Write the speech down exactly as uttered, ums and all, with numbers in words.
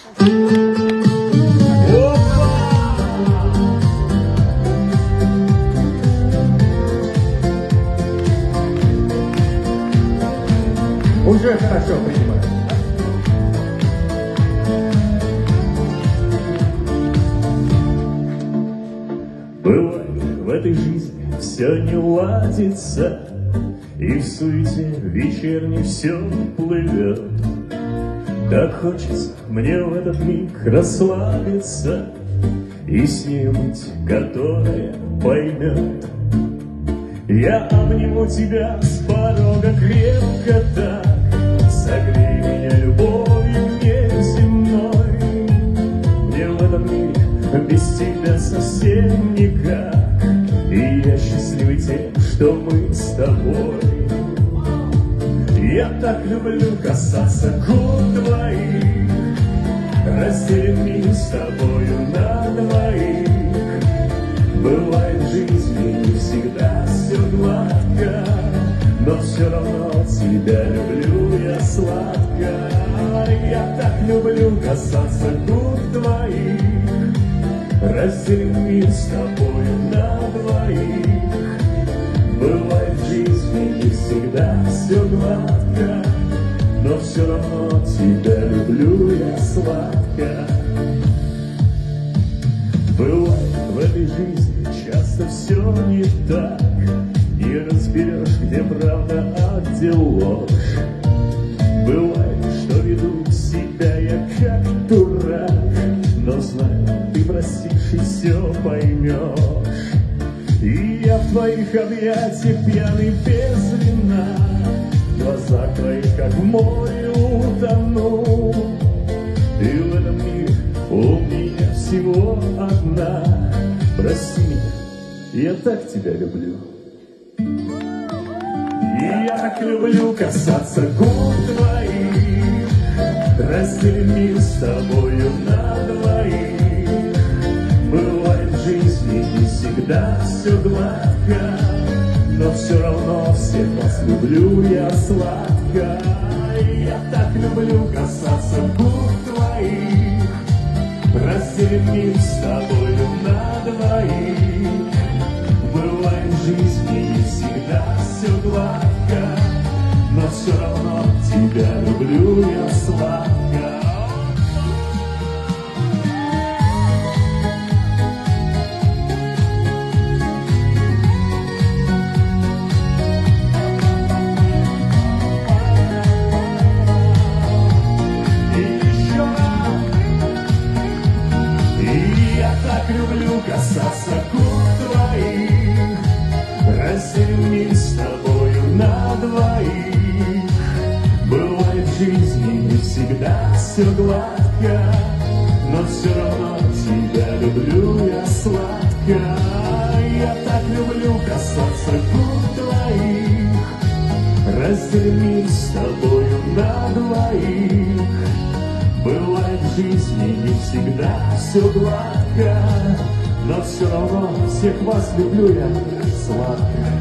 Уже хорошо принимаю. Бывает, в этой жизни все не ладится, и в суете вечерней все плывет. Так хочется мне в этот миг расслабиться и с нею быть, которая поймет. Я обниму тебя с порога крепко так, согрей меня любовью неземной. Мне в этом мире без тебя совсем никак, и я счастливый тем, что мы с тобой. Я так люблю касаться губ твоих, разделим мир с тобою на двоих. Бывает в жизни не всегда все гладко, но все равно тебя люблю я сладко. Я так люблю касаться губ твоих, разделим мир с тобою на двоих. Бывает в жизни не всегда все гладко, но все равно тебя люблю я сладко. Бывает в этой жизни часто все не так, не разберешь, где правда, а где ложь. Бывает, что веду себя я как дурак, но знаю, ты простишь и все поймешь. И я в твоих объятиях пьяный без вина, в глазах твоих, как в море, утону. Ты в этом мире у меня всего одна. Прости меня, я так тебя люблю. И я так люблю касаться губ твоих, разделим мир с тобою на двоих. Бывает в жизни не всегда все гладко, но все равно всех вас люблю я сладко. Я так люблю касаться губ твоих, разделим мир с тобою на двоих. Бывает в жизни не всегда все гладко, но все равно тебя люблю я сладко. Люблю касаться губ твоих, разделим мир с тобою на двоих. Бывает в жизни не всегда все гладко, но все равно тебя люблю я сладко. Я так люблю касаться губ твоих, разделим мир с тобою на двоих. Бывает в жизни не всегда все гладко, но все равно всех вас люблю я сладко.